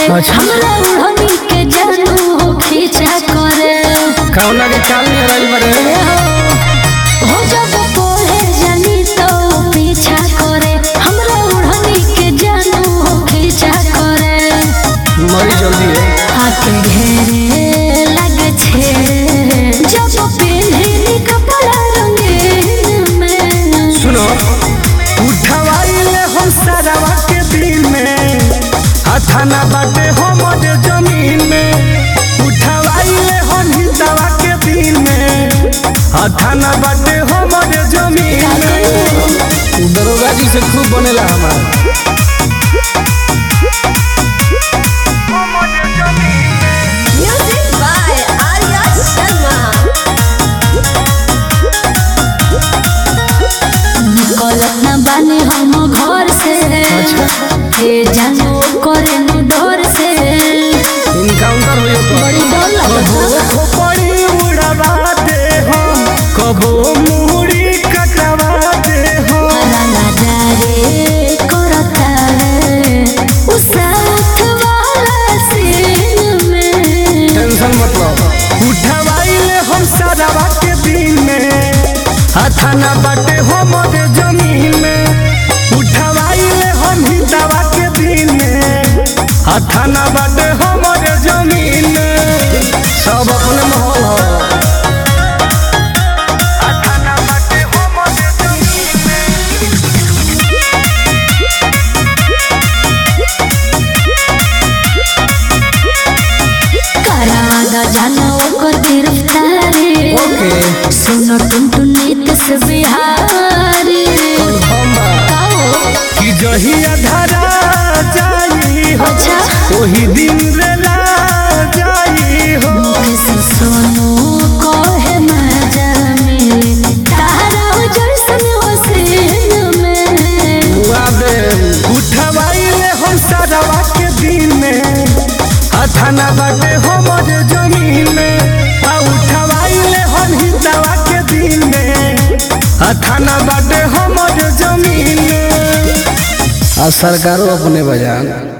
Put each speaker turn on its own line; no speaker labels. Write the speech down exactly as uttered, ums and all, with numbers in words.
हमरा उड़नी के जानू हो खींचा करे
कौना के काल में रही बरे
हो जब पढ़े जानी तो पीछा करे हमरा उड़नी के जानू हो खींचा करे
मरी जल्दी है
आके घेरे लगे छे जब पहने कपड़ा रंगीन में
सुनो उठवाइले हम सरवा के दिन में थाना बाटे हमरे जमीन में उठवाइले हम हितवा के दिन में थाना बाटे हमरे जमीन में दरोगा जी से खूब बनेला हमारा
म्यूजिक बाय आर्या शर्मा निकलत ना बानी हम घर से हे जानो करे न डर से
इनकाउंटर होयो तो
बड़ी डर लगता
खोपड़ी उड़ावा दे हम कबो मुड़ी कटवा दे हम
रंगा जारे करता है उसा उठवाला सीन में
टेंशन मतलब उठवाइले हम सरवा के दिन में थाना बाटे हमरे जमीन में उठवाइले हम हितवा के दिन में थाना बाटे हमरे जमीन में सब अपने माहौल हो थाना बाटे हमरे जमीन में
करागा जानो को गिरफ्तारी
ओके
सुनो टुनटुनीत से बिहारी
कंफर्म बा कि जहिया धरा जाई हो
अच्छा
वही दिन रेला जाई हो
किसी सोनू को है मजा मिले तारा हो जैसन हसीन में
मुआबे उठवाइले हम सरवा के दिन में थाना बाटे हमरे जमीन में आ उठवाइले हम हितवा के दिन में थाना बाटे हमरे जमीन में आ सरकारों अपने बजान